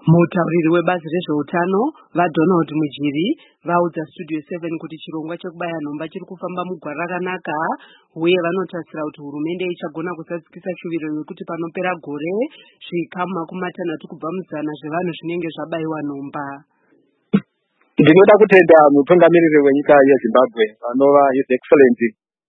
Mutauriri webazi rezveutano vaDonald Mujiri vaudza Studio 7 kuti chirongwa chekubaya nhomba chiri kufamba mugwara rakanaka uye vanotarisira kuti hurumende ichagona kusadzikisa shuviro yekuti panopera gore zvikamu 60 kubva muzana zvevanhu zvinenge zvabayiwa nhomba. Ndinoda kutenda mutungamiriri wenyika yeZimbabwe anova His Excellency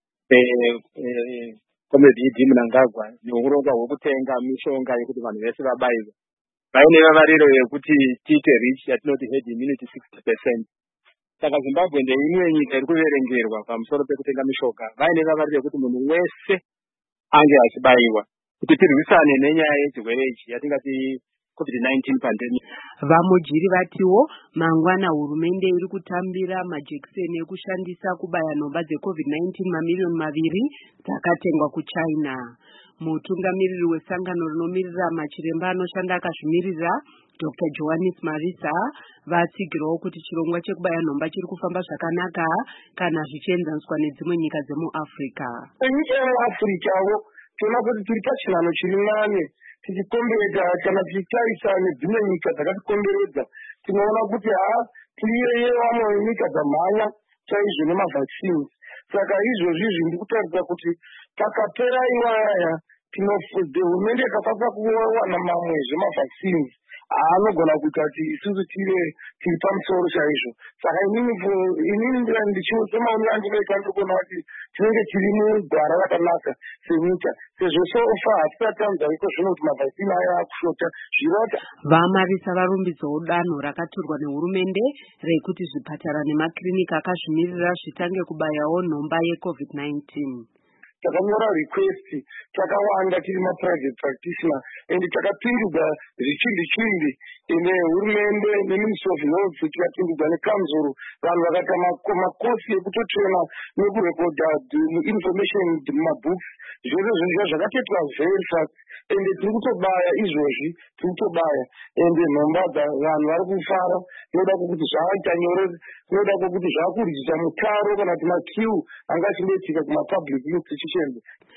Comrade E.D. Mnangagwa neurongwa hwekutenga mishonga yekuti vanhu vese vabayiwe. Vaine vavariro yekuti tiite reach yatinoti herd immunity 60%. Saka Zimbabwe ndeimwe nyika iri kuverengerwa pamusoro pekutenga mishonga. Vaine vavariro yekuti munhu wese ange achibayiwa kuti tirwisane nenyaya yechirwere ichi yatingati COVID-19 pandemic. Vamujiri vatiwo mangwana hurumende iri kutambira majekiseni ekushandisa kubaya nhomba dzeCovid-19 mamiliyoni 2 dzakatengwa kuChina. Mutungamiriri wesangano rinomirira machiremba anoshanda akazvimirira Dr. Johannes Marisa vatsigirawo kuti chirongwa chekubaya nhomba chiri kufamba zvakanaka kana zvichienzaniswa nedzimwe nyika dzemuAfrica. Nyika yeAfricawo tinoona kuti tiri pachinhano chiri nane tichikomberedza kana tichitarisa nedzimwe nyika dzakatikomberedza tinoona kuti tiriyo vamwe nyika dzamhanya chaizvo nemavhaccines. Saka izvozvizvi ndiri kutaridza kuti pakapera iwaya hurumende ikasatsa kuwana mamwe zvemavhaccines anogona kuita kuti isusu tiri pamusoro chaizvo. Saka inini semaonero andinoita ndikuona kuti tinenge tiri mugwara rakanaka senyika sezvo sofa hatisati tanzwa iko zvino kuti mavhaccine aya akushota zvirota. Vamarisa varumbidzawo danho rakatorwa nehurumende rekuti zvipatara nemakirinika akazvimirira zvitange kubayawo nhomba yeCovid-19. Takanyora request takawanda tiri maprivate practitioner ende takapindurwa zvichindi ine hurumende neministry of health tikapindurwa nekanzuro vanhu vakaita makosi ekutotrena nekurekodha information mumabooks zvese zvinhu zvakatoitwa verified ende tiri kutobaya izvozvi tiri kutobaya ende nhomba vanhu vari kufara noda kuti zvaita nyore noda kuti zvakurijisa mutaro kana kuti makiu anga achindoitika kumapublic institutions.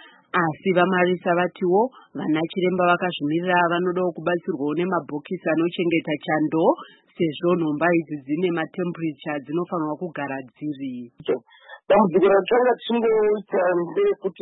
Asi vamarisa vatiwo vana chiremba vakazvimirira vanodawo kubatsirwawo nemabhokisi anochengeta chando sezvo nhomba idzi dzine matemperature dzinofanirwa kugara dziri. Dambudziko ratanga tichingoita ndeyekuti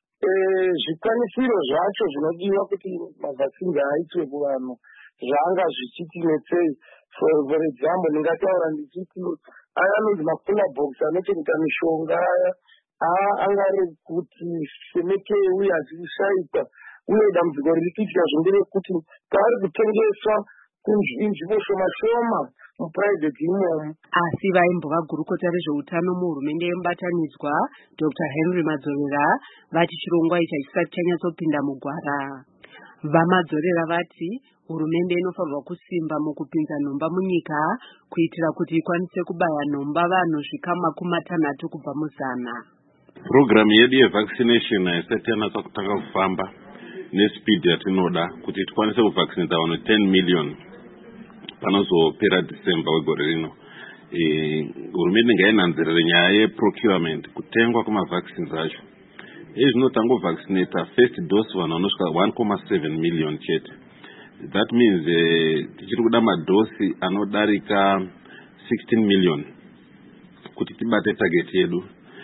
zvikwanisiro zvacho zvinodiwa kuti mavhaccine aitwe kuvanhu zvanga zvichitinetsei. For example ndingataura ndichiti aya anonzi mafula box anochengeta mishonga aya angari kuti semekei uye hazikushaikwa uye dambudziko riri kuitika zvenderekuti paari kutengeswa kunzvimbo shoma muprivate imomo. Asi vaimbova gurukota rezveutano muhurumende yemubatanidzwa Dr. Henry Madzorera vati chirongwa ichi hachisati chanyatsopinda mugwara. VaMadzorera vati hurumende inofanirwa kusimba mukupinza nhomba munyika kuitira kuti ikwanise kubaya nhomba vanhu zvikamu 60 kubva muzana. Programu yedu yevaccination haisati yanatsa kutanga kufamba nespeed yatinoda kuti tikwanise kuvaccinate vanhu 10 million panozopera December wegore rino. Hurumende ngainanzirire nyaya yeprocurement kutengwa kwemavaccines acho. Izvi zvinotangovaccinata first dose vanhu vanosvika 1.7 million chete. That means tichiri kuda madosi anodarika 16 million kuti tibate target yedu.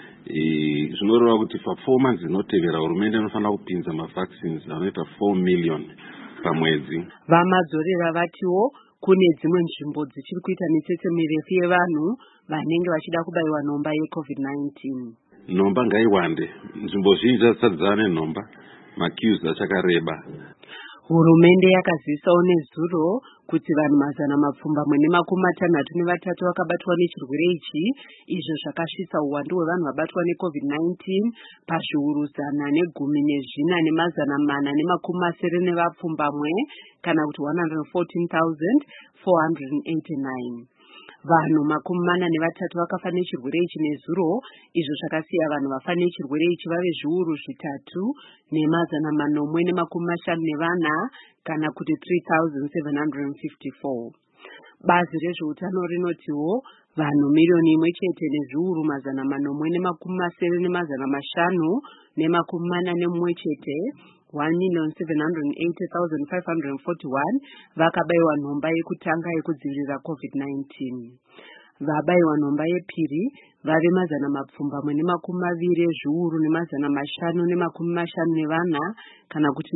Zvinoreva kuti performance inotevera hurumende inofanira kupinza mavaccines anoita 4 million pamwedzi. VaMadzorera vatiwo kune dzimwe nzvimbo dzichiri kuita mitsetse mirefu yevanhu vanenge vachida kubayiwa nhomba yeCovid-19. Nhomba ngaiwande, nzvimbo zhinji dzisati dzane nhomba, maqueues achakareba. Hurumende yakazivisawo nezuro kuti vanhu 263 vakabatwa nechirwere ichi, izvo zvakasvitsa uwandu hwevanhu vabatwa neCovid-19 pazviuru 114,490 kana kuti 114,489. Vanhu 43 vakafa nechirwere ichi nezuro, izvo zvakasiya vanhu vafa nechirwere ichi vave zviuru 3,454 kana kuti 3,754. Bazi rezveutano rinotiwo vanhu miliyoni 1 nezviuru 477,541 1,780,541 vakabayiwa nhomba yekutanga yekudzivirira COVID-19. Vabaiwa nhomba yepiri vave 2,2,554 kana kuti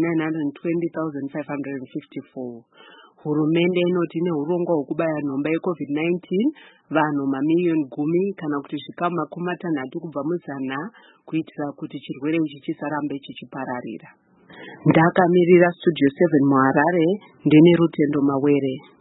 920,554. Hurumende inoti nehurongwa hwekubaya nhomba yeCovid-19 vanhu mamiliyoni 10 kana kuti zvikamu 60 kubva muzana kuitira kuti chirwere ichi chisarambe chichipararira. Ndakamirira Studio 7 muHarare ndine Rutendo Mawere.